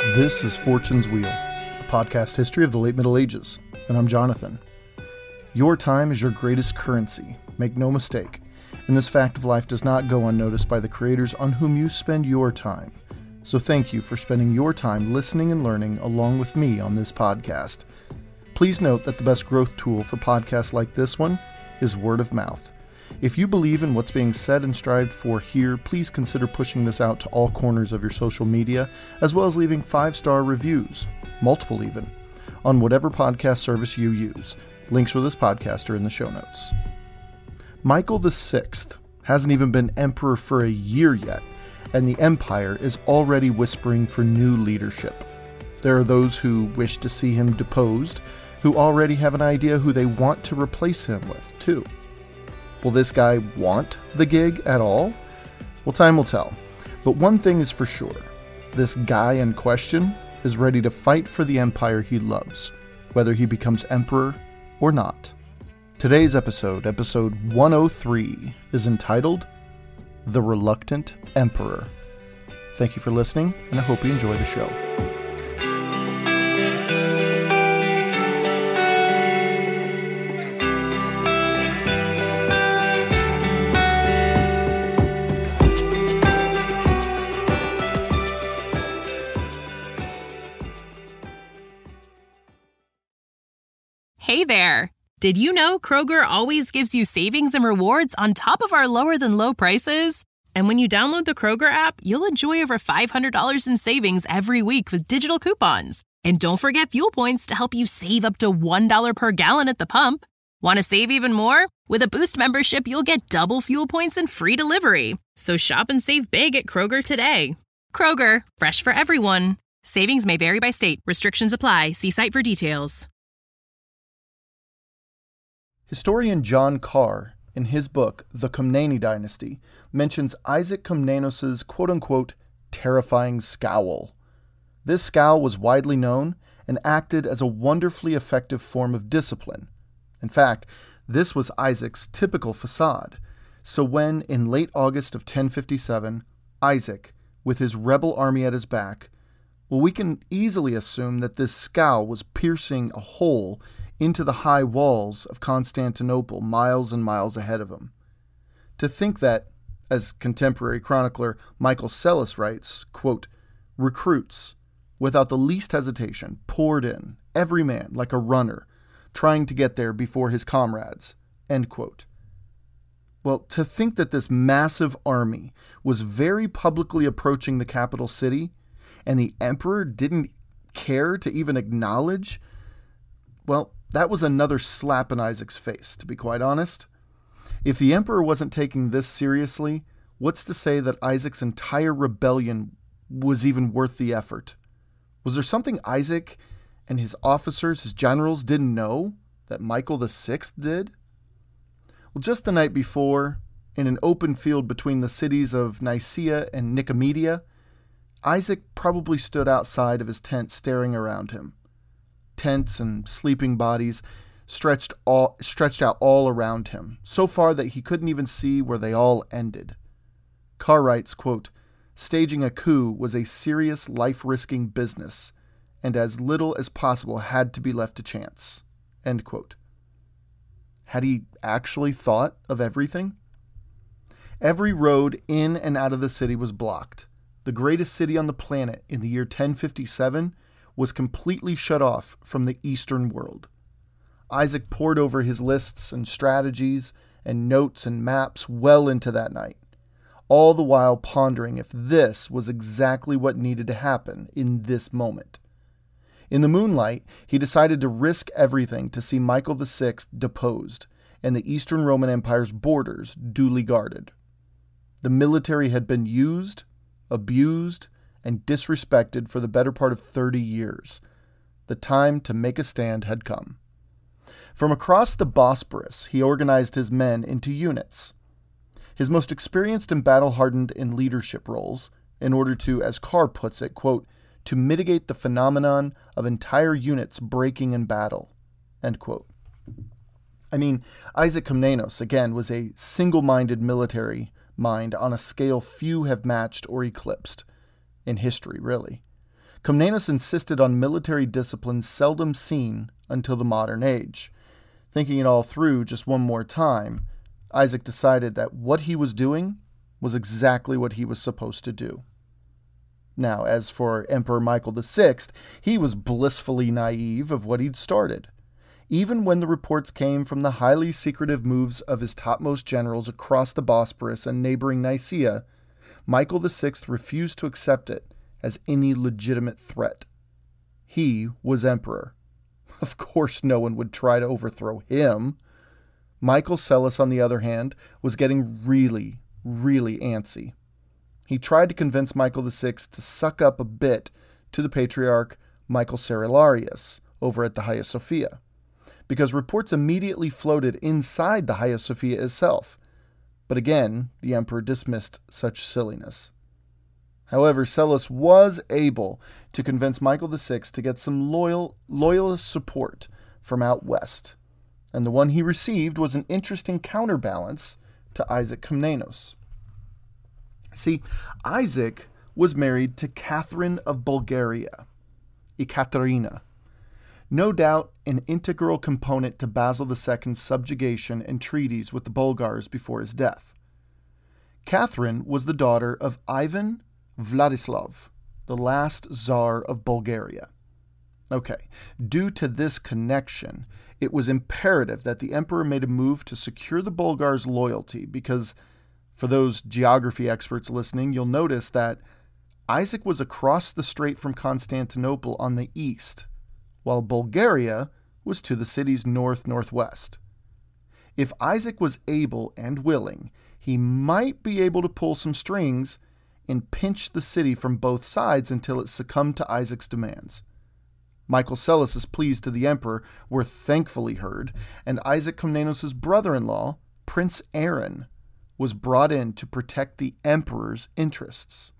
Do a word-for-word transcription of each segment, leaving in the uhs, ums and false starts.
This is Fortune's Wheel, a podcast history of the late Middle Ages, and I'm Jonathan. Your time is your greatest currency, make no mistake, and this fact of life does not go unnoticed by the creators on whom you spend your time. So thank you for spending your time listening and learning along with me on this podcast. Please note that the best growth tool for podcasts like this one is word of mouth. If you believe in what's being said and strived for here, please consider pushing this out to all corners of your social media, as well as leaving five-star reviews, multiple even, on whatever podcast service you use. Links for this podcast are in the show notes. Michael the Sixth hasn't even been emperor for a year yet, and the empire is already whispering for new leadership. There are those who wish to see him deposed, who already have an idea who they want to replace him with, too. Will this guy want the gig at all? Well, time will tell. But one thing is for sure. This guy in question is ready to fight for the empire he loves, whether he becomes emperor or not. Today's episode, episode one oh three, is entitled The Reluctant Emperor. Thank you for listening, and I hope you enjoy the show. Hey there! Did you know Kroger always gives you savings and rewards on top of our lower-than-low prices? And when you download the Kroger app, you'll enjoy over five hundred dollars in savings every week with digital coupons. And don't forget fuel points to help you save up to one dollar per gallon at the pump. Want to save even more? With a Boost membership, you'll get double fuel points and free delivery. So shop and save big at Kroger today. Kroger, fresh for everyone. Savings may vary by state. Restrictions apply. See site for details. Historian John Carr, in his book, The Komneni Dynasty, mentions Isaac Komnenos' quote-unquote terrifying scowl. This scowl was widely known and acted as a wonderfully effective form of discipline. In fact, this was Isaac's typical facade. So when, in late August of ten fifty-seven, Isaac, with his rebel army at his back, well, we can easily assume that this scowl was piercing a hole into the high walls of Constantinople miles and miles ahead of him. To think that, as contemporary chronicler Michael Psellos writes, quote, recruits, without the least hesitation, poured in, every man like a runner, trying to get there before his comrades, end quote. Well, to think that this massive army was very publicly approaching the capital city, and the emperor didn't care to even acknowledge, well, that was another slap in Isaac's face, to be quite honest. If the emperor wasn't taking this seriously, what's to say that Isaac's entire rebellion was even worth the effort? Was there something Isaac and his officers, his generals, didn't know that Michael the Sixth did? Well, just the night before, in an open field between the cities of Nicaea and Nicomedia, Isaac probably stood outside of his tent staring around him. Tents and sleeping bodies stretched all stretched out all around him, so far that he couldn't even see where they all ended. Carr writes, quote, staging a coup was a serious life-risking business, and as little as possible had to be left to chance, end quote. Had he actually thought of everything? Every road in and out of the city was blocked. The greatest city on the planet in the year ten fifty-seven was completely shut off from the Eastern world. Isaac pored over his lists and strategies and notes and maps well into that night, all the while pondering if this was exactly what needed to happen in this moment. In the moonlight, he decided to risk everything to see Michael the Sixth deposed and the Eastern Roman Empire's borders duly guarded. The military had been used, abused, and disrespected for the better part of thirty years. The time to make a stand had come. From across the Bosporus, he organized his men into units. His most experienced and battle-hardened in leadership roles, in order to, as Carr puts it, quote, to mitigate the phenomenon of entire units breaking in battle, end quote. I mean, Isaac Komnenos, again, was a single-minded military mind on a scale few have matched or eclipsed. In history, really. Komnenos insisted on military discipline seldom seen until the modern age. Thinking it all through just one more time, Isaac decided that what he was doing was exactly what he was supposed to do. Now, as for Emperor Michael the Sixth, he was blissfully naive of what he'd started. Even when the reports came from the highly secretive moves of his topmost generals across the Bosporus and neighboring Nicaea, Michael the Sixth refused to accept it as any legitimate threat. He was emperor. Of course no one would try to overthrow him. Michael Psellus, on the other hand, was getting really, really antsy. He tried to convince Michael the Sixth to suck up a bit to the patriarch Michael Cerularius over at the Hagia Sophia, because reports immediately floated inside the Hagia Sophia itself. But again, the emperor dismissed such silliness. However, Psellus was able to convince Michael the Sixth to get some loyal, loyalist support from out west, and the one he received was an interesting counterbalance to Isaac Komnenos. See, Isaac was married to Catherine of Bulgaria, Ekaterina, no doubt an integral component to Basil the Second's subjugation and treaties with the Bulgars before his death. Catherine was the daughter of Ivan Vladislav, the last Tsar of Bulgaria. Okay, due to this connection, it was imperative that the emperor made a move to secure the Bulgars' loyalty because, for those geography experts listening, you'll notice that Isaac was across the strait from Constantinople on the east, while Bulgaria was to the city's north-northwest. If Isaac was able and willing, he might be able to pull some strings and pinch the city from both sides until it succumbed to Isaac's demands. Michael Psellus' pleas to the emperor were thankfully heard, and Isaac Komnenos' brother-in-law, Prince Aaron, was brought in to protect the emperor's interests.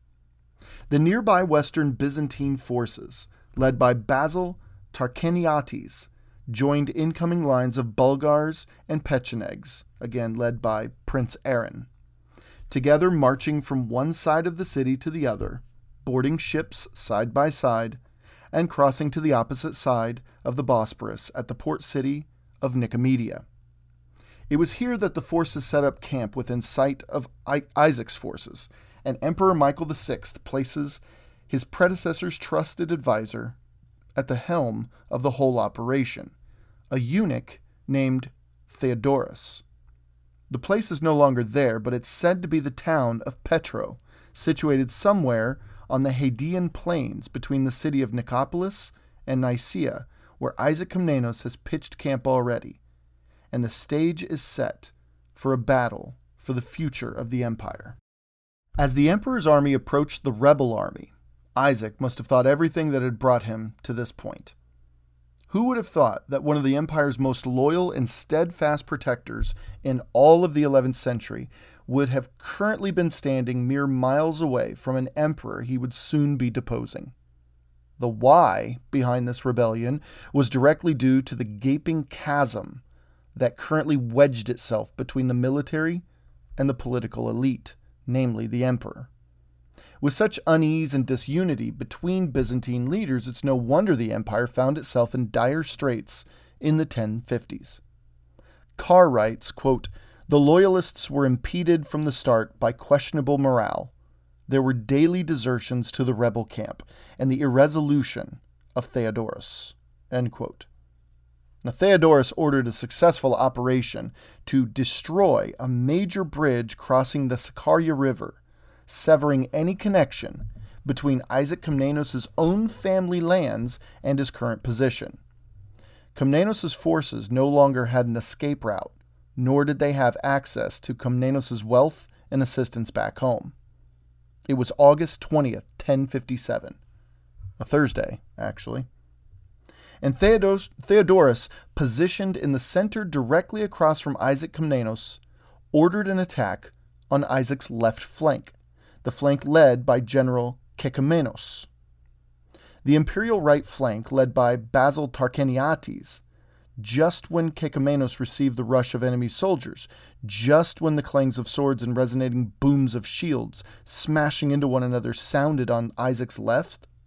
The nearby western Byzantine forces, led by Basil Tarquiniates, joined incoming lines of Bulgars and Pechenegs, again led by Prince Aaron. Together marching from one side of the city to the other, boarding ships side by side, and crossing to the opposite side of the Bosporus at the port city of Nicomedia. It was here that the forces set up camp within sight of I- Isaac's forces, and Emperor Michael the Sixth places his predecessor's trusted advisor at the helm of the whole operation, a eunuch named Theodorus. The place is no longer there, but it's said to be the town of Petro, situated somewhere on the Hadean plains between the city of Nicopolis and Nicaea, where Isaac Komnenos has pitched camp already, and the stage is set for a battle for the future of the empire. As the emperor's army approached the rebel army, Isaac must have thought everything that had brought him to this point. Who would have thought that one of the empire's most loyal and steadfast protectors in all of the eleventh century would have currently been standing mere miles away from an emperor he would soon be deposing? The why behind this rebellion was directly due to the gaping chasm that currently wedged itself between the military and the political elite, namely the emperor. With such unease and disunity between Byzantine leaders, it's no wonder the empire found itself in dire straits in the ten fifties. Carr writes, quote, "The loyalists were impeded from the start by questionable morale. There were daily desertions to the rebel camp and the irresolution of Theodorus." End quote. Now, Theodorus ordered a successful operation to destroy a major bridge crossing the Sakarya River, severing any connection between Isaac Komnenos' own family lands and his current position. Komnenos' forces no longer had an escape route, nor did they have access to Komnenos' wealth and assistance back home. It was August twentieth, ten fifty-seven. A Thursday, actually. And Theodos, Theodorus, positioned in the center directly across from Isaac Komnenos, ordered an attack on Isaac's left flank, the flank led by General Kekamenos. The imperial right flank, led by Basil Tarquiniates, just when Kekamenos received the rush of enemy soldiers, just when the clangs of swords and resonating booms of shields smashing into one another sounded on Isaac's left,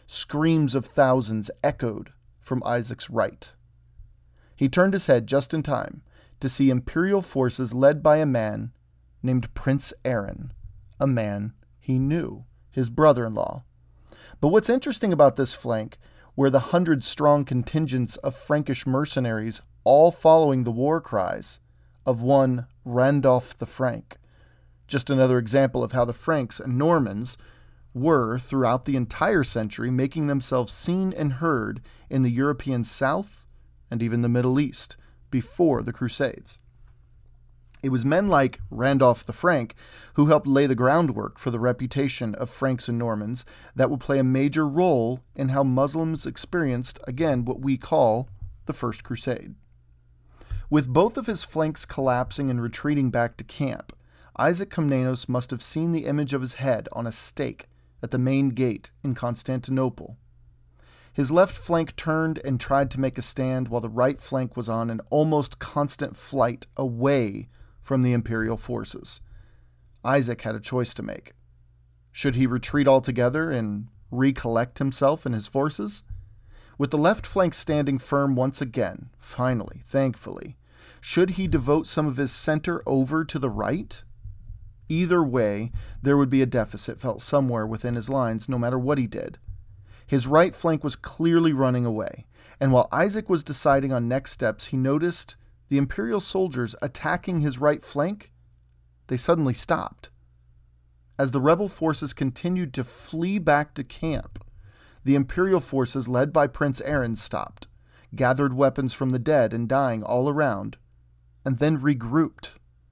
Screams of thousands echoed from Isaac's right. He turned his head just in time to see imperial forces led by a man named Prince Aaron, a man he knew, his brother-in-law. But what's interesting about this flank, where the hundred-strong contingents of Frankish mercenaries all following the war cries of one Randolph the Frank, just another example of how the Franks and Normans were, throughout the entire century, making themselves seen and heard in the European South and even the Middle East before the Crusades. It was men like Randolph the Frank who helped lay the groundwork for the reputation of Franks and Normans that would play a major role in how Muslims experienced, again, what we call the First Crusade. With both of his flanks collapsing and retreating back to camp, Isaac Komnenos must have seen the image of his head on a stake at the main gate in Constantinople. His left flank turned and tried to make a stand while the right flank was on an almost constant flight away from the imperial forces. Isaac had a choice to make. Should he retreat altogether and recollect himself and his forces? With the left flank standing firm once again, finally, thankfully, should he devote some of his center over to the right? Either way, there would be a deficit felt somewhere within his lines, no matter what he did. His right flank was clearly running away, and while Isaac was deciding on next steps, he noticed the imperial soldiers attacking his right flank. They suddenly stopped. As the rebel forces continued to flee back to camp, the imperial forces led by Prince Aaron stopped, gathered weapons from the dead and dying all around, and then regrouped.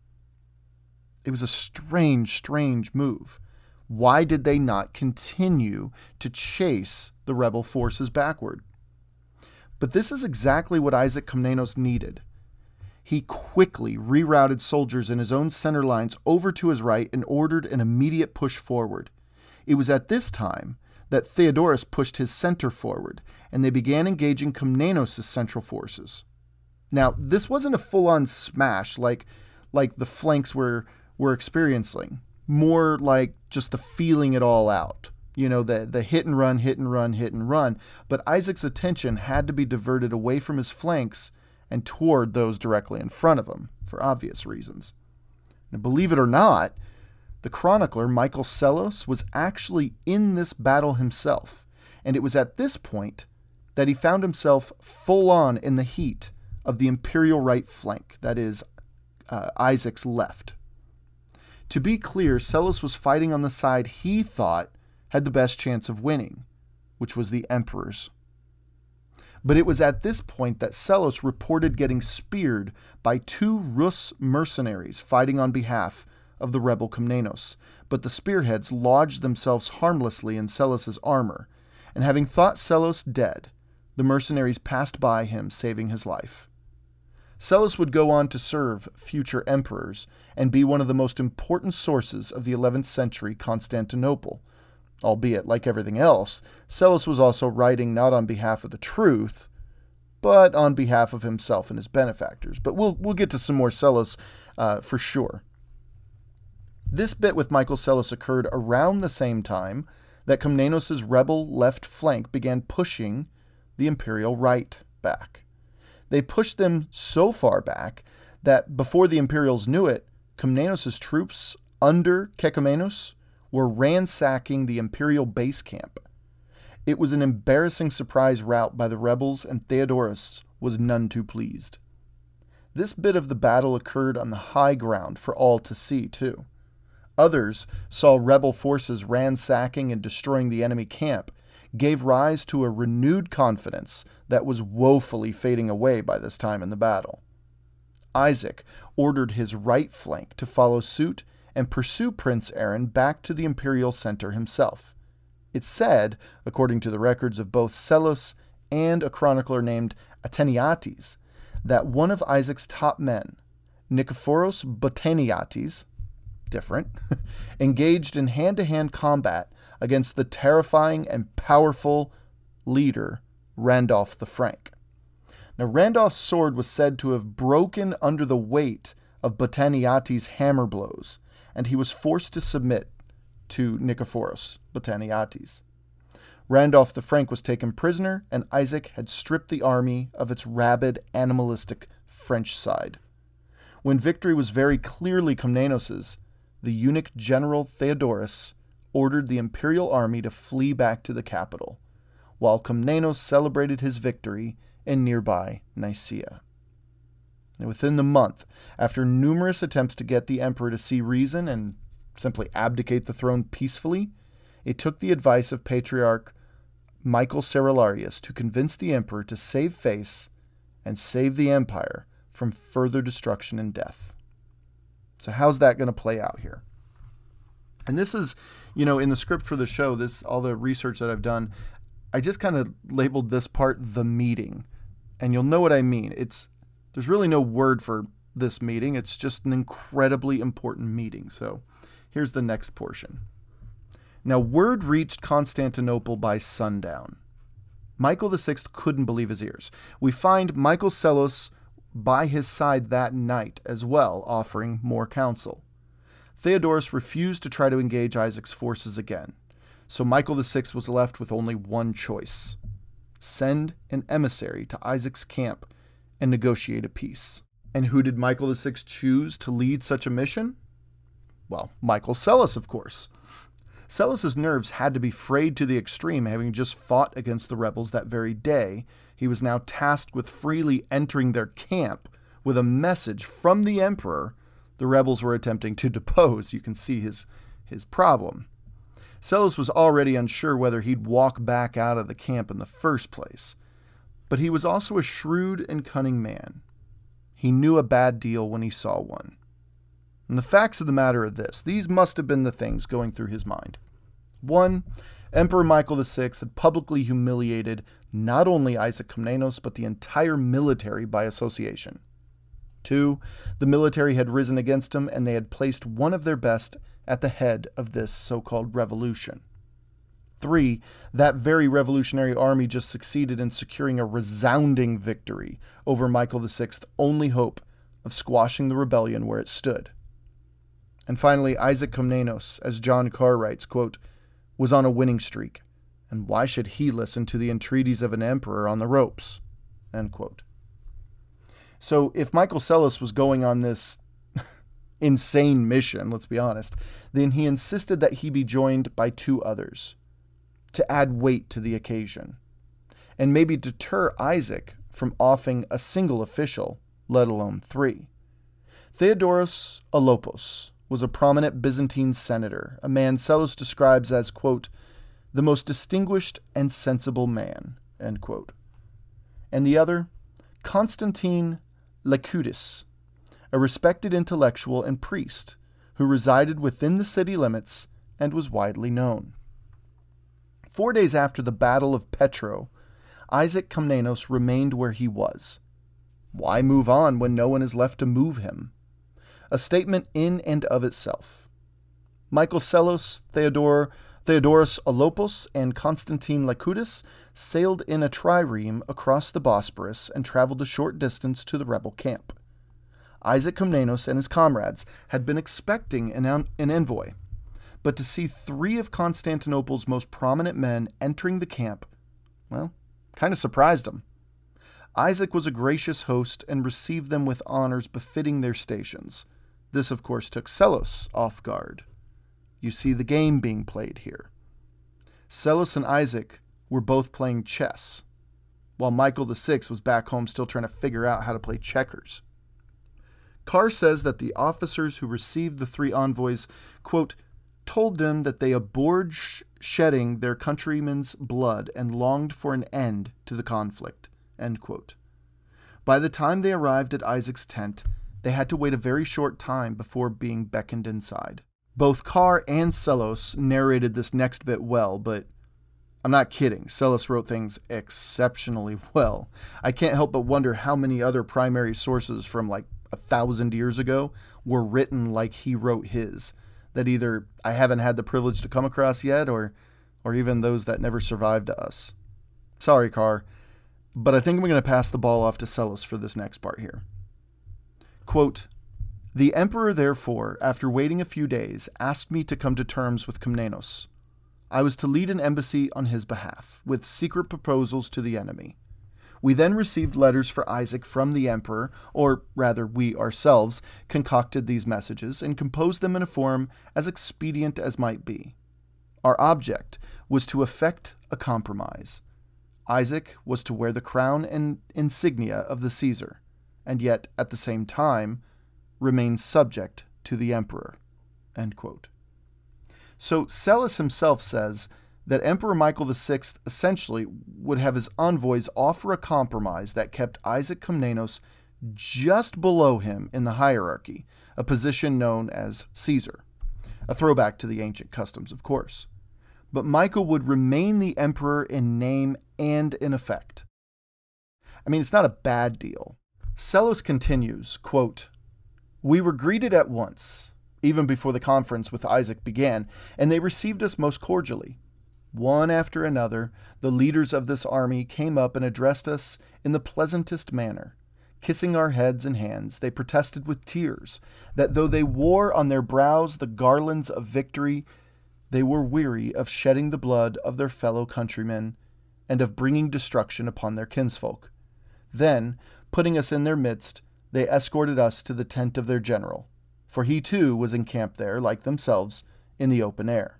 It was a strange, strange move. Why did they not continue to chase the rebel forces backward? But this is exactly what Isaac Komnenos needed. He quickly rerouted soldiers in his own center lines over to his right and ordered an immediate push forward. It was at this time that Theodorus pushed his center forward, and they began engaging Komnenos' central forces. Now, this wasn't a full-on smash like, like the flanks were, were experiencing. More like just the feeling it all out. You know, the, the hit and run, hit and run, hit and run. But Isaac's attention had to be diverted away from his flanks and toward those directly in front of him, for obvious reasons. Now, believe it or not, the chronicler Michael Psellos was actually in this battle himself, and it was at this point that he found himself full on in the heat of the imperial right flank, that is, uh, Isaac's left. To be clear, Psellos was fighting on the side he thought had the best chance of winning, which was the emperor's. But it was at this point that Psellos reported getting speared by two Rus mercenaries fighting on behalf of the rebel Komnenos, but the spearheads lodged themselves harmlessly in Psellos' armor, and having thought Psellos dead, the mercenaries passed by him, saving his life. Psellos would go on to serve future emperors and be one of the most important sources of the eleventh century Constantinople. Albeit, like everything else, Psellos was also writing not on behalf of the truth, but on behalf of himself and his benefactors. But we'll we'll get to some more Psellos uh, for sure. This bit with Michael Psellos occurred around the same time that Komnenos' rebel left flank began pushing the imperial right back. They pushed them so far back that before the Imperials knew it, Komnenos' troops under Kekamenos were ransacking the imperial base camp. It was an embarrassing surprise rout by the rebels, and Theodorus was none too pleased. This bit of the battle occurred on the high ground for all to see, too. Others saw rebel forces ransacking and destroying the enemy camp, gave rise to a renewed confidence that was woefully fading away by this time in the battle. Isaac ordered his right flank to follow suit and pursue Prince Aaron back to the imperial center himself. It's said, according to the records of both Psellos and a chronicler named Ateniates, that one of Isaac's top men, Nikephoros Botaniates, different, engaged in hand-to-hand combat against the terrifying and powerful leader, Randolph the Frank. Now, Randolph's sword was said to have broken under the weight of Botaniates' hammer blows, and he was forced to submit to Nikephoros Botaniates. Randolph the Frank was taken prisoner, and Isaac had stripped the army of its rabid, animalistic French side. When victory was very clearly Komnenos's, the eunuch general Theodorus ordered the imperial army to flee back to the capital, while Komnenos celebrated his victory in nearby Nicaea. And within the month, after numerous attempts to get the emperor to see reason and simply abdicate the throne peacefully, it took the advice of Patriarch Michael Cerularius to convince the emperor to save face and save the empire from further destruction and death. So how's that going to play out here? And this is, you know, in the script for the show, this all the research that I've done, I just kind of labeled this part the meeting. And you'll know what I mean. It's there's really no word for this meeting. It's just an incredibly important meeting. So here's the next portion. Now, word reached Constantinople by sundown. Michael the Sixth couldn't believe his ears. We find Michael Psellos by his side that night as well, offering more counsel. Theodorus refused to try to engage Isaac's forces again, so Michael the Sixth was left with only one choice: send an emissary to Isaac's camp and negotiate a peace. And who did Michael the Sixth choose to lead such a mission? Well, Michael Psellos, of course. Psellos' nerves had to be frayed to the extreme, having just fought against the rebels that very day. He was now tasked with freely entering their camp with a message from the emperor the rebels were attempting to depose. You can see his, his problem. Psellos was already unsure whether he'd walk back out of the camp in the first place, but he was also a shrewd and cunning man. He knew a bad deal when he saw one. And the facts of the matter are this. These must have been the things going through his mind. One, Emperor Michael the Sixth had publicly humiliated not only Isaac Komnenos, but the entire military by association. Two, the military had risen against him, and they had placed one of their best at the head of this so-called revolution. Three, that very revolutionary army just succeeded in securing a resounding victory over Michael the Sixth's only hope of squashing the rebellion where it stood. And finally, Isaac Komnenos, as John Carr writes, quote, was on a winning streak, and why should he listen to the entreaties of an emperor on the ropes? End quote. So if Michael Psellos was going on this insane mission, let's be honest, then he insisted that he be joined by two others to add weight to the occasion, and maybe deter Isaac from offing a single official, let alone three. Theodoros Olopos was a prominent Byzantine senator, a man Psellos describes as, quote, the most distinguished and sensible man, end quote. And the other, Constantine Lacoudis, a respected intellectual and priest who resided within the city limits and was widely known. Four days after the Battle of Petro, Isaac Komnenos remained where he was. Why move on when no one is left to move him? A statement in and of itself. Michael Psellos, Theodore, Theodoros Olopos, and Constantine Lacoudis sailed in a trireme across the Bosporus and traveled a short distance to the rebel camp. Isaac Komnenos and his comrades had been expecting an, an envoy, but to see three of Constantinople's most prominent men entering the camp, well, kind of surprised them. Isaac was a gracious host and received them with honors befitting their stations. This, of course, took Psellos off guard. You see the game being played here. Psellos and Isaac were both playing chess, while Michael the Sixth was back home still trying to figure out how to play checkers. Carr says that the officers who received the three envoys, quote, told them that they abhorred sh- shedding their countrymen's blood and longed for an end to the conflict, end quote. By the time they arrived at Isaac's tent, they had to wait a very short time before being beckoned inside. Both Carr and Psellos narrated this next bit well, but I'm not kidding. Psellos wrote things exceptionally well. I can't help but wonder how many other primary sources from like a thousand years ago were written like he wrote his, that either I haven't had the privilege to come across yet, or or even those that never survived to us. Sorry, Carr, but I think I'm going to pass the ball off to Psellos for this next part here. Quote, the emperor, therefore, after waiting a few days, asked me to come to terms with Komnenos. I was to lead an embassy on his behalf, with secret proposals to the enemy. We then received letters for Isaac from the emperor, or rather we ourselves concocted these messages and composed them in a form as expedient as might be. Our object was to effect a compromise. Isaac was to wear the crown and insignia of the Caesar, and yet, at the same time, remain subject to the emperor." End quote. So Psellus himself says that Emperor Michael the Sixth essentially would have his envoys offer a compromise that kept Isaac Komnenos just below him in the hierarchy, a position known as Caesar. A throwback to the ancient customs, of course. But Michael would remain the emperor in name and in effect. I mean, it's not a bad deal. Psellus continues, quote, "We were greeted at once, even before the conference with Isaac began, and they received us most cordially. One after another, the leaders of this army came up and addressed us in the pleasantest manner. Kissing our heads and hands, they protested with tears that though they wore on their brows the garlands of victory, they were weary of shedding the blood of their fellow countrymen and of bringing destruction upon their kinsfolk. Then, putting us in their midst, they escorted us to the tent of their general, for he too was encamped there, like themselves, in the open air.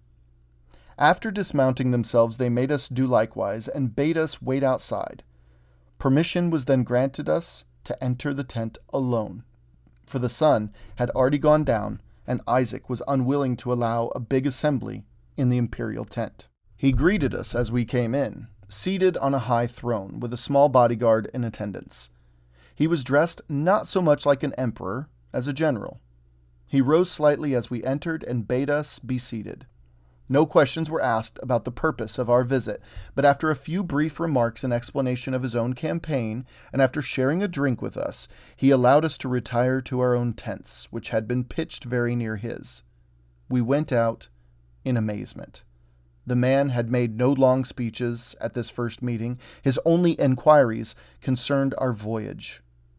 After dismounting themselves, they made us do likewise, and bade us wait outside. Permission was then granted us to enter the tent alone, for the sun had already gone down, and Isaac was unwilling to allow a big assembly in the imperial tent. He greeted us as we came in, seated on a high throne, with a small bodyguard in attendance. He was dressed not so much like an emperor as a general. He rose slightly as we entered and bade us be seated. No questions were asked about the purpose of our visit, but after a few brief remarks and explanation of his own campaign, and after sharing a drink with us, he allowed us to retire to our own tents, which had been pitched very near his. We went out in amazement. The man had made no long speeches at this first meeting. His only enquiries concerned our voyage.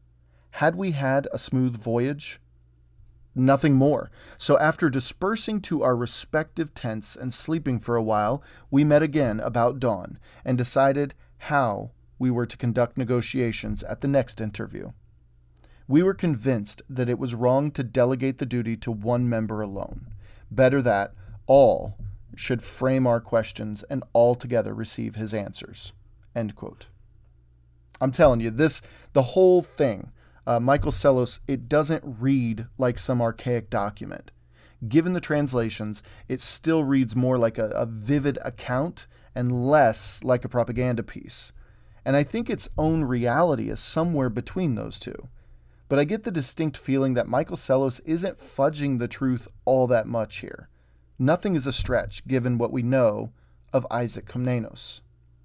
Had we had a smooth voyage? Nothing more. So after dispersing to our respective tents and sleeping for a while, we met again about dawn and decided how we were to conduct negotiations at the next interview. We were convinced that it was wrong to delegate the duty to one member alone. Better that all should frame our questions and all together receive his answers." End quote. I'm telling you, this, the whole thing, Uh, Michael Psellus, it doesn't read like some archaic document. Given the translations, it still reads more like a, a vivid account and less like a propaganda piece. And I think its own reality is somewhere between those two. But I get the distinct feeling that Michael Psellus isn't fudging the truth all that much here. Nothing is a stretch, given what we know of Isaac Komnenos.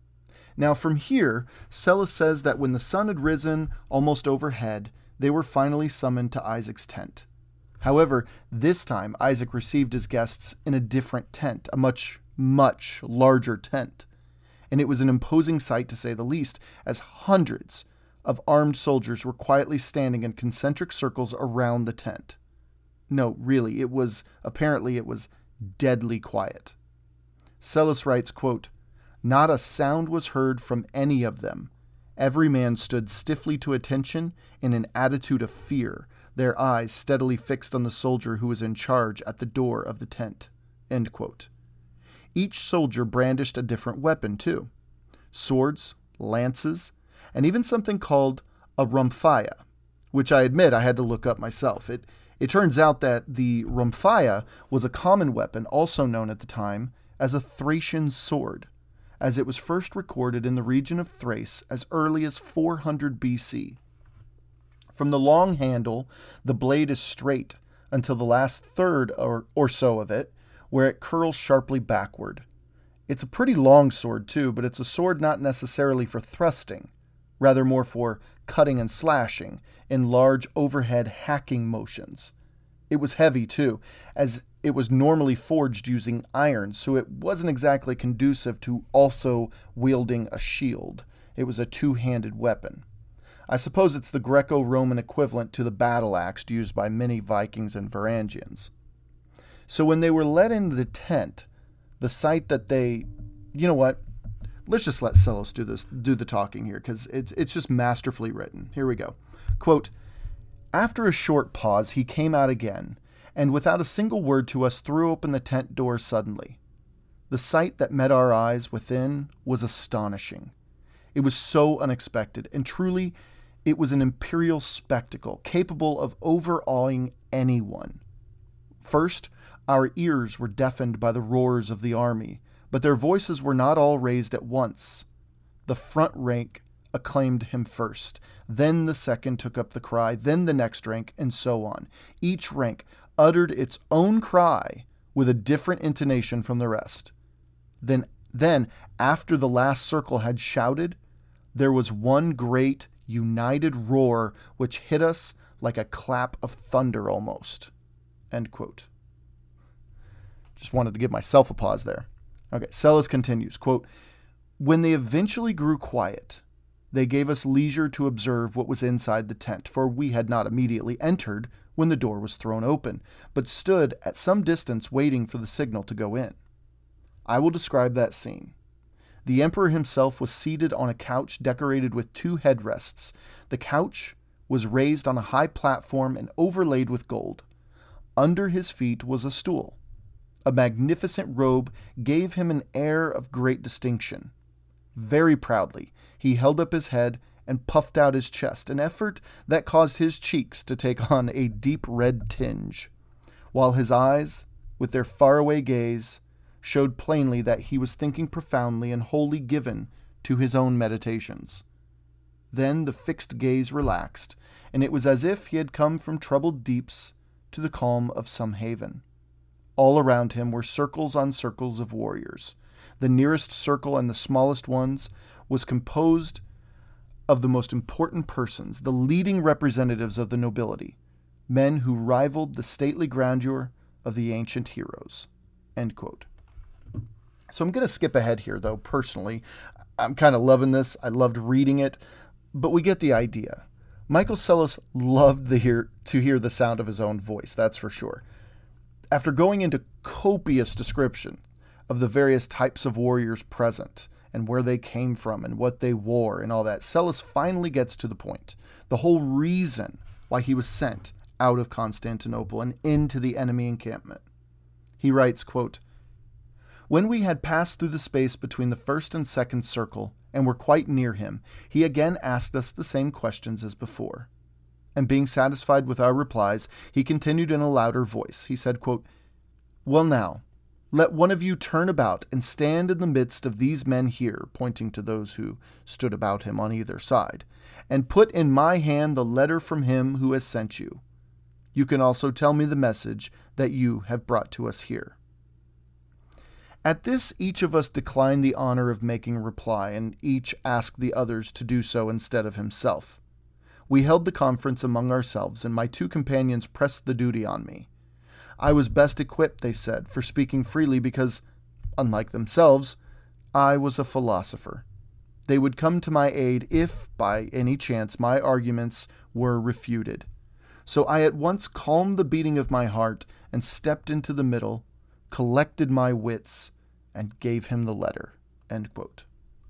Now from here, Psellus says that when the sun had risen almost overhead, they were finally summoned to Isaac's tent. However, this time Isaac received his guests in a different tent, a much, much larger tent. And it was an imposing sight to say the least, as hundreds of armed soldiers were quietly standing in concentric circles around the tent. No, really, it was, apparently it was deadly quiet. Psellus writes, quote, "Not a sound was heard from any of them. Every man stood stiffly to attention in an attitude of fear, their eyes steadily fixed on the soldier who was in charge at the door of the tent." End quote. Each soldier brandished a different weapon, too. Swords, lances, and even something called a rhomphaia, which I admit I had to look up myself. It, it turns out that the rhomphaia was a common weapon, also known at the time as a Thracian sword, as it was first recorded in the region of Thrace as early as four hundred B C. From the long handle, the blade is straight until the last third or, or so of it, where it curls sharply backward. It's a pretty long sword, too, but it's a sword not necessarily for thrusting, rather more for cutting and slashing in large overhead hacking motions. It was heavy, too, as it was normally forged using iron, so it wasn't exactly conducive to also wielding a shield. It was a two-handed weapon. I suppose it's the Greco-Roman equivalent to the battle axe used by many Vikings and Varangians. So when they were led into the tent, The sight that they, you know what? Let's just let Psellos do this, do the talking here, because it's, it's just masterfully written. Here we go. Quote, "After a short pause, he came out again, and without a single word to us threw open the tent door suddenly. The sight that met our eyes within was astonishing. It was so unexpected, and truly it was an imperial spectacle, capable of overawing anyone. First, our ears were deafened by the roars of the army, but their voices were not all raised at once. The front rank acclaimed him first, then the second took up the cry, then the next rank, and so on. Each rank uttered its own cry with a different intonation from the rest. Then, then, after the last circle had shouted, there was one great, united roar which hit us like a clap of thunder almost." End quote. Just wanted to give myself a pause there. Okay, Psellos continues, quote, "When they eventually grew quiet, they gave us leisure to observe what was inside the tent, for we had not immediately entered when the door was thrown open, but stood at some distance waiting for the signal to go in. I will describe that scene. The emperor himself was seated on a couch decorated with two headrests. The couch was raised on a high platform and overlaid with gold. Under his feet was a stool. A magnificent robe gave him an air of great distinction. Very proudly, he held up his head and puffed out his chest, an effort that caused his cheeks to take on a deep red tinge, while his eyes, with their faraway gaze, showed plainly that he was thinking profoundly and wholly given to his own meditations. Then the fixed gaze relaxed, and it was as if he had come from troubled deeps to the calm of some haven. All around him were circles on circles of warriors. The nearest circle and the smallest ones was composed of the most important persons, the leading representatives of the nobility, men who rivaled the stately grandeur of the ancient heroes." End quote. So I'm going to skip ahead here, though, personally. I'm kind of loving this. I loved reading it, but we get the idea. Michael Psellos loved the hear, to hear the sound of his own voice, that's for sure. After going into copious description of the various types of warriors present, and where they came from, and what they wore, and all that, Psellos finally gets to the point, the whole reason why he was sent out of Constantinople and into the enemy encampment. He writes, quote, "When we had passed through the space between the first and second circle, and were quite near him, he again asked us the same questions as before. And being satisfied with our replies, he continued in a louder voice. He said, quote, 'Well now, let one of you turn about and stand in the midst of these men here,' pointing to those who stood about him on either side, 'and put in my hand the letter from him who has sent you. You can also tell me the message that you have brought to us here.' At this, each of us declined the honor of making a reply, and each asked the others to do so instead of himself. We held the conference among ourselves, and my two companions pressed the duty on me. I was best equipped, they said, for speaking freely because, unlike themselves, I was a philosopher. They would come to my aid if, by any chance, my arguments were refuted. So I at once calmed the beating of my heart and stepped into the middle, collected my wits, and gave him the letter." End quote.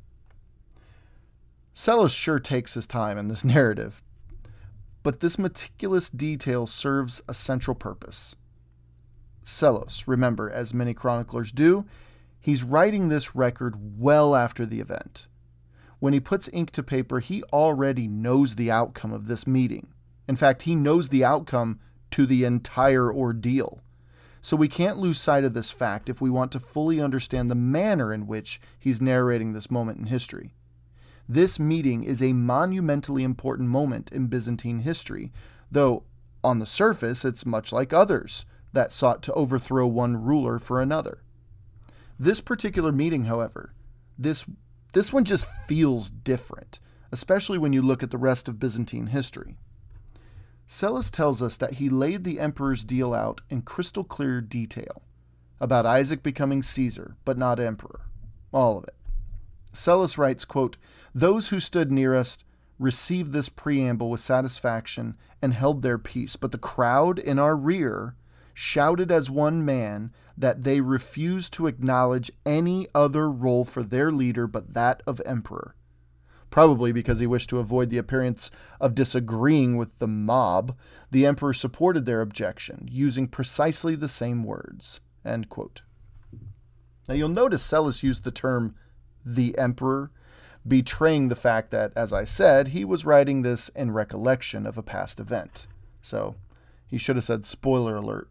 Psellos sure takes his time in this narrative, but this meticulous detail serves a central purpose. Psellos, remember, as many chroniclers do, he's writing this record well after the event. When he puts ink to paper, he already knows the outcome of this meeting. In fact, he knows the outcome to the entire ordeal. So we can't lose sight of this fact if we want to fully understand the manner in which he's narrating this moment in history. This meeting is a monumentally important moment in Byzantine history, though on the surface it's much like others that sought to overthrow one ruler for another. This particular meeting, however, this this one just feels different, especially when you look at the rest of Byzantine history. Psellos tells us that he laid the emperor's deal out in crystal clear detail about Isaac becoming Caesar, but not emperor. All of it. Psellos writes, quote, "Those who stood near us received this preamble with satisfaction and held their peace, but the crowd in our rear shouted as one man that they refused to acknowledge any other role for their leader but that of emperor, probably because he wished to avoid the appearance of disagreeing with the mob. The emperor supported their objection, using precisely the same words." End quote. Now you'll notice Sallust used the term "the emperor," betraying the fact that, as I said, he was writing this in recollection of a past event. So he should have said "spoiler alert."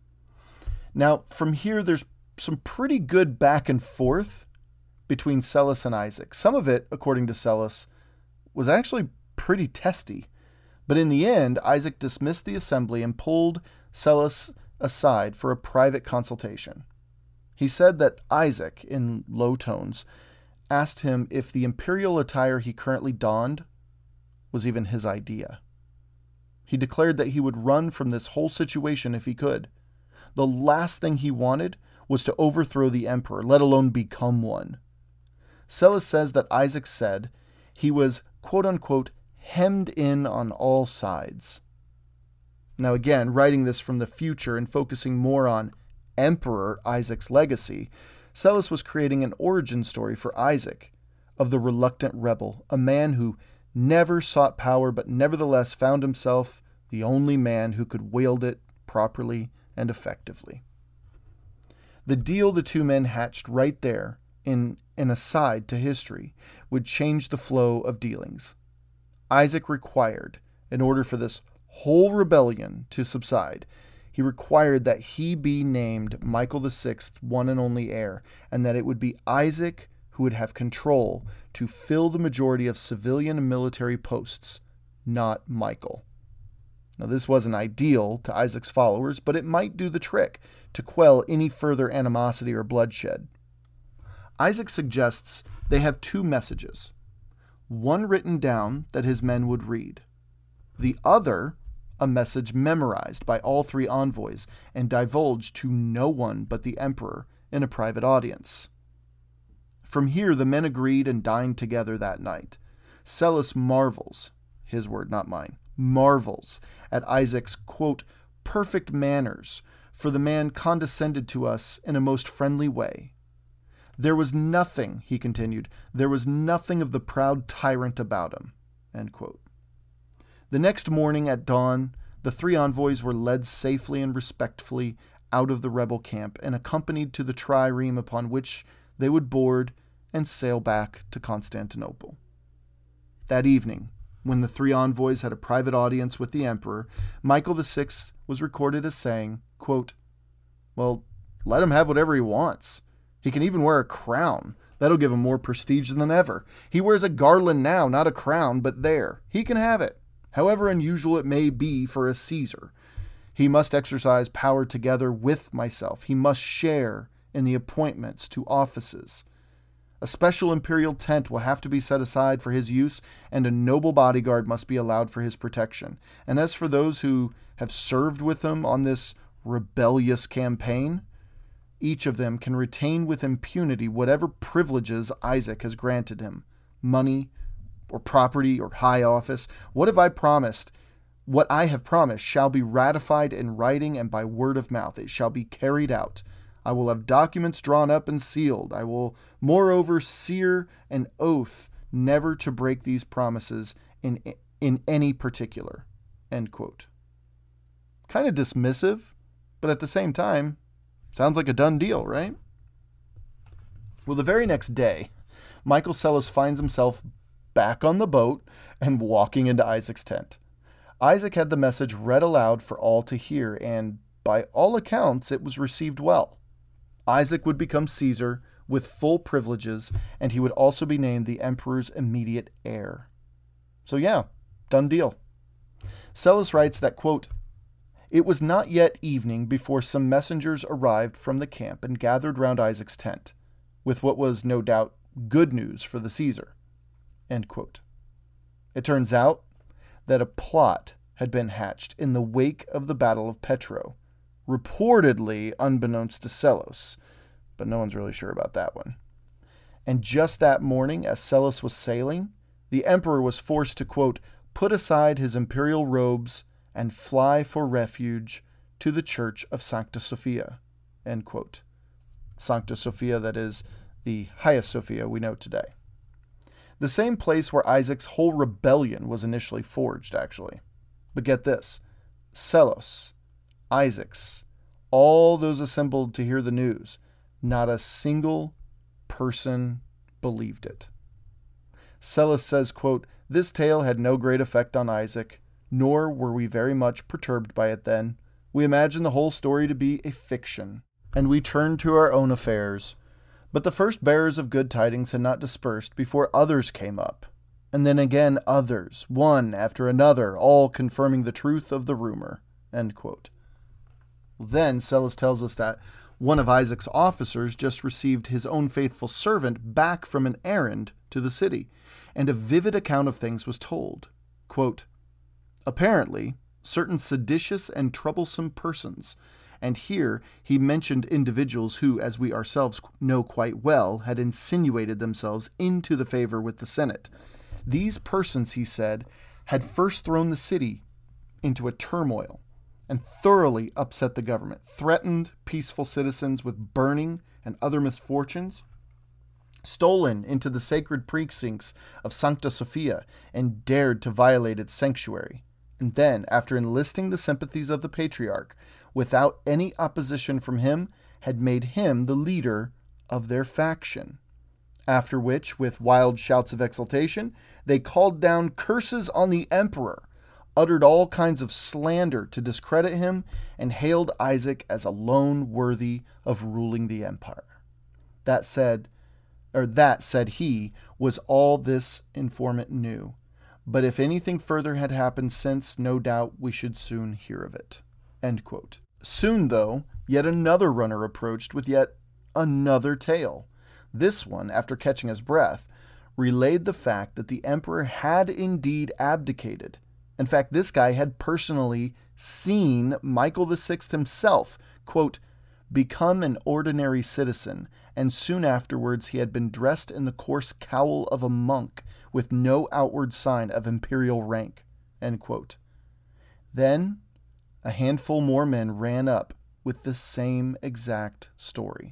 Now, from here, there's some pretty good back and forth between Sallust and Isaac. Some of it, according to Sallust, was actually pretty testy. But in the end, Isaac dismissed the assembly and pulled Sallust aside for a private consultation. He said that Isaac, in low tones, asked him if the imperial attire he currently donned was even his idea. He declared that he would run from this whole situation if he could. The last thing he wanted was to overthrow the emperor, let alone become one. Sallust says that Isaac said he was, quote-unquote, hemmed in on all sides. Now again, writing this from the future and focusing more on Emperor Isaac's legacy, Sallust was creating an origin story for Isaac, of the reluctant rebel, a man who never sought power but nevertheless found himself the only man who could wield it properly and effectively. The deal the two men hatched right there, in an aside to history, would change the flow of dealings. Isaac required, in order for this whole rebellion to subside, he required that he be named Michael the Sixth, one and only heir, and that it would be Isaac who would have control to fill the majority of civilian and military posts, not Michael. Now, this wasn't ideal to Isaac's followers, but it might do the trick to quell any further animosity or bloodshed. Isaac suggests they have two messages, one written down that his men would read, the other a message memorized by all three envoys and divulged to no one but the emperor in a private audience. From here, the men agreed and dined together that night. Sallust marvels, his word, not mine, marvels at Isaac's, quote, perfect manners, for the man condescended to us in a most friendly way. There was nothing, he continued, there was nothing of the proud tyrant about him, end quote. The next morning at dawn, the three envoys were led safely and respectfully out of the rebel camp and accompanied to the trireme upon which they would board and sail back to Constantinople. That evening, when the three envoys had a private audience with the emperor, Michael the Sixth was recorded as saying, quote, well, let him have whatever he wants. He can even wear a crown. That'll give him more prestige than ever. He wears a garland now, not a crown, but there. He can have it, however unusual it may be for a Caesar. He must exercise power together with myself. He must share in the appointments to offices. A special imperial tent will have to be set aside for his use, and a noble bodyguard must be allowed for his protection. And as for those who have served with him on this rebellious campaign, each of them can retain with impunity whatever privileges Isaac has granted him, money or property or high office. What have I promised? What I have promised shall be ratified in writing and by word of mouth. It shall be carried out. I will have documents drawn up and sealed. I will, moreover, sear an oath never to break these promises in in any particular. End quote. Kind of dismissive, but at the same time, sounds like a done deal, right? Well, the very next day, Michael Sallust finds himself back on the boat and walking into Isaac's tent. Isaac had the message read aloud for all to hear, and by all accounts, it was received well. Isaac would become Caesar with full privileges, and he would also be named the emperor's immediate heir. So yeah, done deal. Sallust writes that, quote, it was not yet evening before some messengers arrived from the camp and gathered round Isaac's tent, with what was no doubt good news for the Caesar. End quote. It turns out that a plot had been hatched in the wake of the Battle of Petro, reportedly unbeknownst to Sallust, but no one's really sure about that one. And just that morning, as Sallust was sailing, the emperor was forced to, quote, put aside his imperial robes and fly for refuge to the church of Sancta Sophia, end quote. Sancta Sophia, that is, the Hagia Sophia we know today. The same place where Isaac's whole rebellion was initially forged, actually. But get this, Psellos, Isaac's, all those assembled to hear the news, not a single person believed it. Psellos says, quote, "This tale had no great effect on Isaac, nor were we very much perturbed by it then. We imagined the whole story to be a fiction, and we turned to our own affairs. But the first bearers of good tidings had not dispersed before others came up, and then again others, one after another, all confirming the truth of the rumor." End quote. Then Psellos tells us that one of Isaac's officers just received his own faithful servant back from an errand to the city, and a vivid account of things was told. Quote, "Apparently, certain seditious and troublesome persons," and here he mentioned individuals who, as we ourselves know quite well, had insinuated themselves into the favor with the Senate. These persons, he said, had first thrown the city into a turmoil and thoroughly upset the government, threatened peaceful citizens with burning and other misfortunes, stolen into the sacred precincts of Sancta Sophia, and dared to violate its sanctuary. And then, after enlisting the sympathies of the patriarch, without any opposition from him, had made him the leader of their faction. After which, with wild shouts of exultation, they called down curses on the emperor, uttered all kinds of slander to discredit him, and hailed Isaac as alone worthy of ruling the empire. That said, or that, said he, was all this informant knew. But if anything further had happened since, no doubt we should soon hear of it. End quote. Soon, though, yet another runner approached with yet another tale. This one, after catching his breath, relayed the fact that the emperor had indeed abdicated. In fact, this guy had personally seen Michael the Sixth himself, quote, become an ordinary citizen, and soon afterwards he had been dressed in the coarse cowl of a monk, with no outward sign of imperial rank, end quote. Then a handful more men ran up with the same exact story.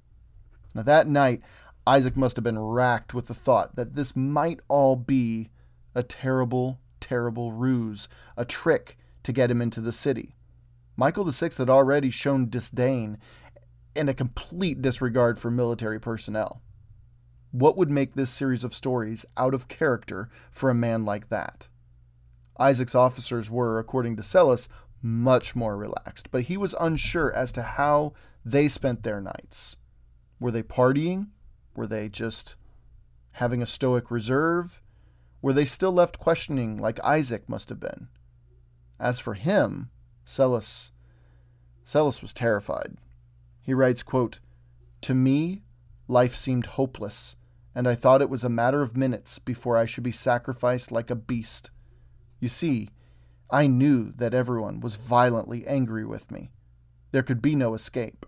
Now that night, Isaac must have been racked with the thought that this might all be a terrible, terrible ruse, a trick to get him into the city. Michael the Sixth had already shown disdain and a complete disregard for military personnel. What would make this series of stories out of character for a man like that? Isaac's officers were, according to Psellos, much more relaxed, but he was unsure as to how they spent their nights. Were they partying? Were they just having a stoic reserve? Were they still left questioning like Isaac must have been? As for him, Psellos, Psellos was terrified. He writes, quote, "To me, life seemed hopeless, and I thought it was a matter of minutes before I should be sacrificed like a beast. You see, I knew that everyone was violently angry with me. There could be no escape.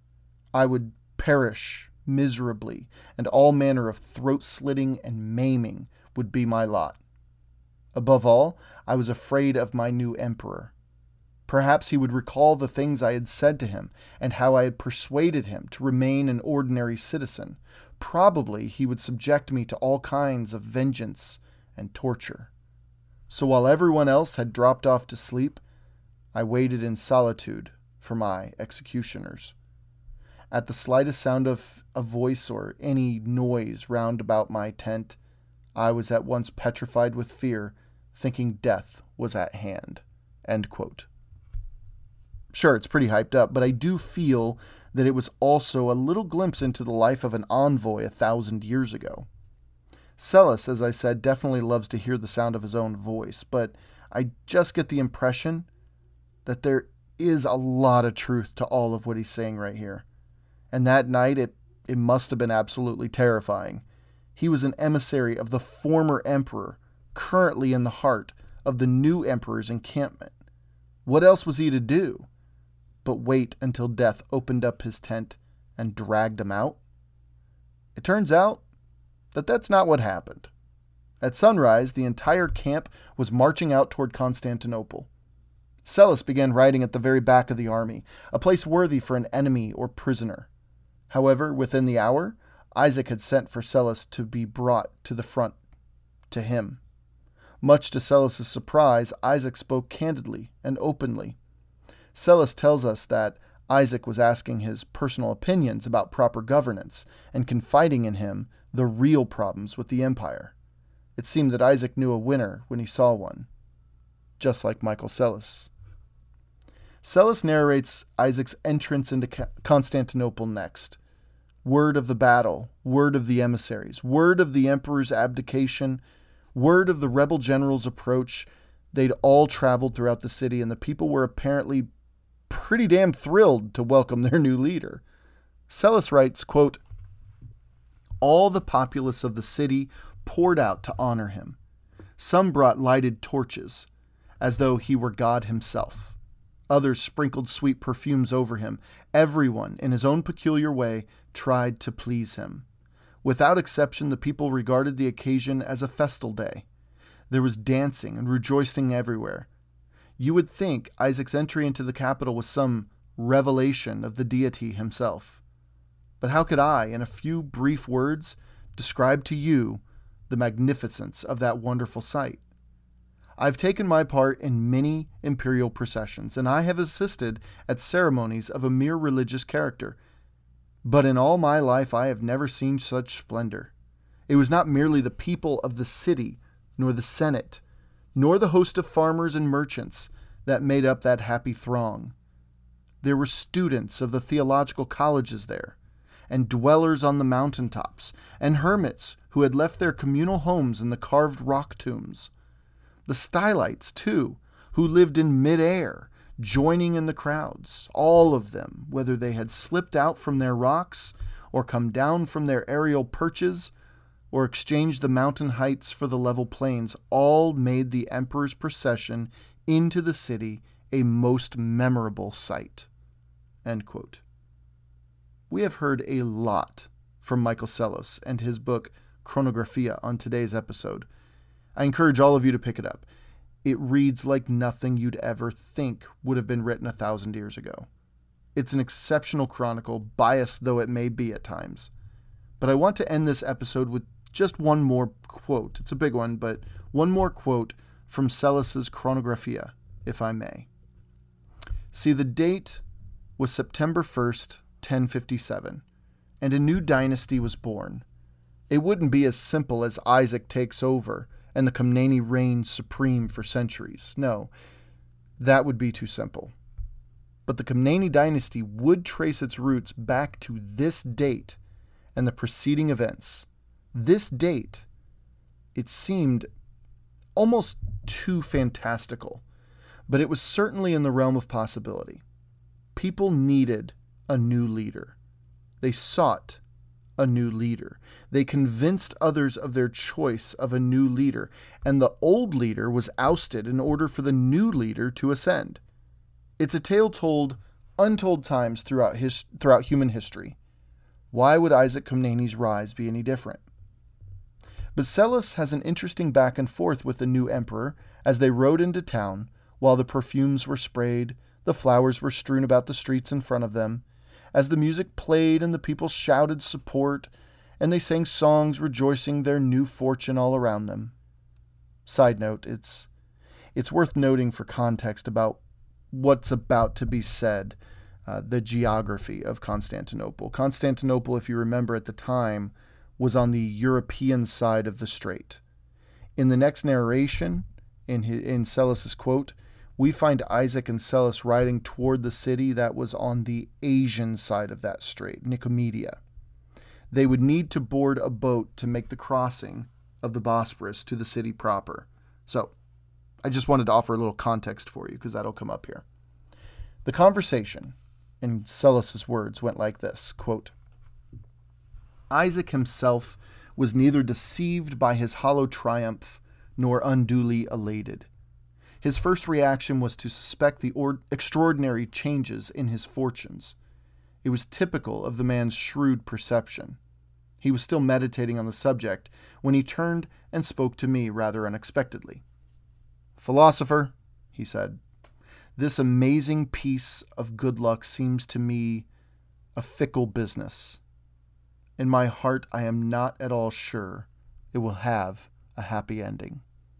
I would perish miserably, and all manner of throat-slitting and maiming would be my lot. Above all, I was afraid of my new emperor. Perhaps he would recall the things I had said to him, and how I had persuaded him to remain an ordinary citizen. Probably he would subject me to all kinds of vengeance and torture. So while everyone else had dropped off to sleep, I waited in solitude for my executioners. At the slightest sound of a voice or any noise round about my tent, I was at once petrified with fear, thinking death was at hand." End quote. Sure, it's pretty hyped up, but I do feel that it was also a little glimpse into the life of an envoy a thousand years ago. Psellos, as I said, definitely loves to hear the sound of his own voice, but I just get the impression that there is a lot of truth to all of what he's saying right here. And that night, it, it must have been absolutely terrifying. He was an emissary of the former emperor, currently in the heart of the new emperor's encampment. What else was he to do but wait until death opened up his tent and dragged him out? It turns out that that's not what happened. At sunrise, the entire camp was marching out toward Constantinople. Sellus began writing at the very back of the army, a place worthy for an enemy or prisoner. However, within the hour, Isaac had sent for Sellus to be brought to the front to him. Much to Sellus's surprise, Isaac spoke candidly and openly. Sellus tells us that Isaac was asking his personal opinions about proper governance and confiding in him the real problems with the empire. It seemed that Isaac knew a winner when he saw one, just like Michael Sellus. Sellus narrates Isaac's entrance into Constantinople next. Word of the battle, word of the emissaries, word of the emperor's abdication, word of the rebel general's approach. They'd all traveled throughout the city, and the people were apparently pretty damn thrilled to welcome their new leader. Sellus writes, quote, "All the populace of the city poured out to honor him. Some brought lighted torches, as though he were God himself. Others sprinkled sweet perfumes over him. Everyone, in his own peculiar way, tried to please him. Without exception, the people regarded the occasion as a festal day. There was dancing and rejoicing everywhere. You would think Isaac's entry into the capital was some revelation of the deity himself. But how could I, in a few brief words, describe to you the magnificence of that wonderful sight? I've taken my part in many imperial processions, and I have assisted at ceremonies of a mere religious character. But in all my life I have never seen such splendor. It was not merely the people of the city, nor the Senate, nor the host of farmers and merchants that made up that happy throng. There were students of the theological colleges there, and dwellers on the mountaintops, and hermits who had left their communal homes in the carved rock tombs. The stylites, too, who lived in mid-air, joining in the crowds, all of them, whether they had slipped out from their rocks, or come down from their aerial perches, or exchanged the mountain heights for the level plains, all made the emperor's procession into the city a most memorable sight." End quote. We have heard a lot from Michael Sellus and his book Chronographia on today's episode. I encourage all of you to pick it up. It reads like nothing you'd ever think would have been written a thousand years ago. It's an exceptional chronicle, biased though it may be at times. But I want to end this episode with just one more quote. It's a big one, but one more quote from Sellus's Chronographia, if I may. See, the date was September first, ten fifty-seven, and a new dynasty was born. It wouldn't be as simple as Isaac takes over and the Komneni reigns supreme for centuries. No, that would be too simple. But the Komneni dynasty would trace its roots back to this date and the preceding events. This date, it seemed almost too fantastical, but it was certainly in the realm of possibility. People needed a new leader. They sought a new leader. They convinced others of their choice of a new leader, and the old leader was ousted in order for the new leader to ascend. It's a tale told untold times throughout his, throughout human history. Why would Isaac Komneni's rise be any different? But Sellus has an interesting back and forth with the new emperor as they rode into town, while the perfumes were sprayed, the flowers were strewn about the streets in front of them, as the music played and the people shouted support, and they sang songs rejoicing their new fortune all around them. Side note, it's it's worth noting for context about what's about to be said, uh, the geography of Constantinople. Constantinople, if you remember at the time, was on the European side of the strait. In the next narration, in, his, in Sellus's quote, we find Isaac and Sellus riding toward the city that was on the Asian side of that strait, Nicomedia. They would need to board a boat to make the crossing of the Bosporus to the city proper. So, I just wanted to offer a little context for you, because that'll come up here. The conversation, in Sellus's words, went like this, quote, "Isaac himself was neither deceived by his hollow triumph nor unduly elated. His first reaction was to suspect the or- extraordinary changes in his fortunes. It was typical of the man's shrewd perception. He was still meditating on the subject when he turned and spoke to me rather unexpectedly. 'Philosopher,' he said, This amazing piece of good luck seems to me a fickle business. In my heart, I am not at all sure it will have a happy ending.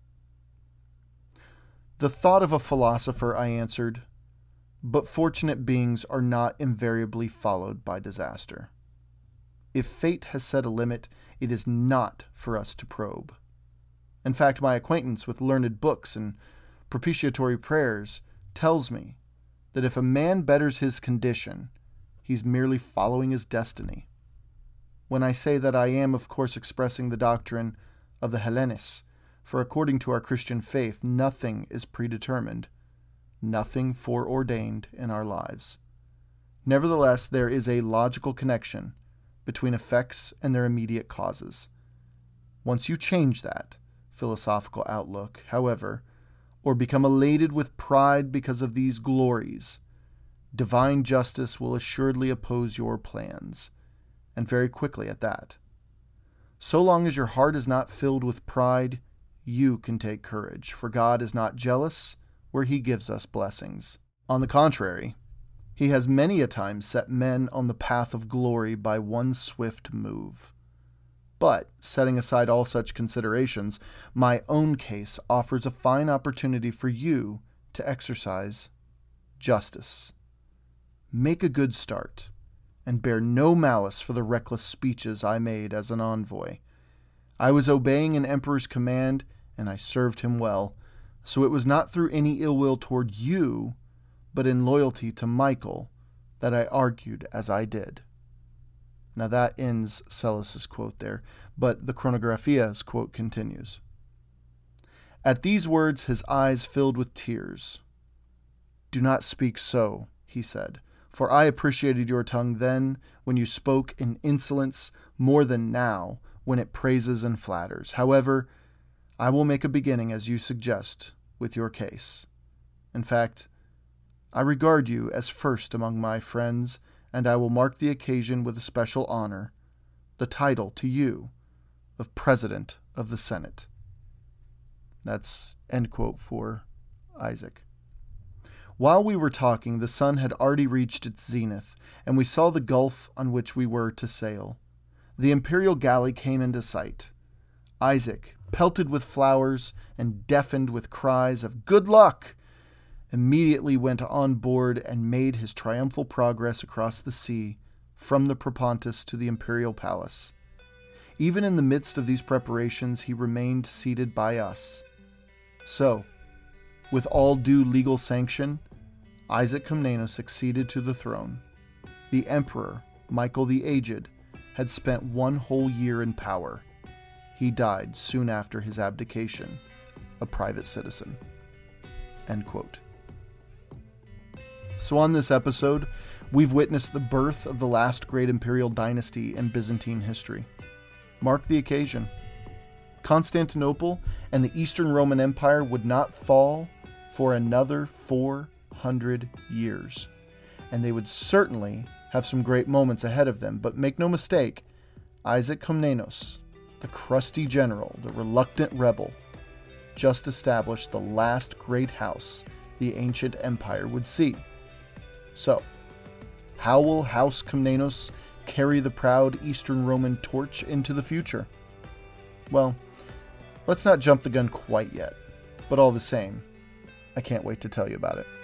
The thought of a philosopher, I answered, but fortunate beings are not invariably followed by disaster. If fate has set a limit, it is not for us to probe. In fact, my acquaintance with learned books and propitiatory prayers tells me that if a man betters his condition, he's merely following his destiny. When I say that, I am, of course, expressing the doctrine of the Hellenes, for according to our Christian faith, nothing is predetermined, nothing foreordained in our lives. Nevertheless, there is a logical connection between effects and their immediate causes. Once you change that philosophical outlook, however, or become elated with pride because of these glories, divine justice will assuredly oppose your plans, and very quickly at that. So long as your heart is not filled with pride, you can take courage, for God is not jealous where he gives us blessings. On the contrary, he has many a time set men on the path of glory by one swift move. But, setting aside all such considerations, my own case offers a fine opportunity for you to exercise justice. Make a good start, and bear no malice for the reckless speeches I made as an envoy. I was obeying an emperor's command, and I served him well, so it was not through any ill will toward you, but in loyalty to Michael, that I argued as I did. Now that ends Sellus's quote there, but the Chronographia's quote continues. At these words his eyes filled with tears. "Do not speak so," he said, "for I appreciated your tongue then when you spoke in insolence more than now when it praises and flatters. However, I will make a beginning, as you suggest, with your case. In fact, I regard you as first among my friends, and I will mark the occasion with a special honor, the title to you of President of the Senate." That's end quote for Isaac. While we were talking, the sun had already reached its zenith, and we saw the gulf on which we were to sail. The imperial galley came into sight. Isaac, pelted with flowers and deafened with cries of "Good luck!" immediately went on board and made his triumphal progress across the sea from the Propontis to the imperial palace. Even in the midst of these preparations, he remained seated by us. So, with all due legal sanction, Isaac Komnenos succeeded to the throne. The emperor, Michael the Aged, had spent one whole year in power. He died soon after his abdication, a private citizen. End quote. So on this episode, we've witnessed the birth of the last great imperial dynasty in Byzantine history. Mark the occasion. Constantinople and the Eastern Roman Empire would not fall for another four hundred years, and they would certainly have some great moments ahead of them. But make no mistake, Isaac Komnenos, the crusty general, the reluctant rebel, just established the last great house the ancient empire would see. So, how will House Komnenos carry the proud Eastern Roman torch into the future? Well, let's not jump the gun quite yet, but all the same, I can't wait to tell you about it.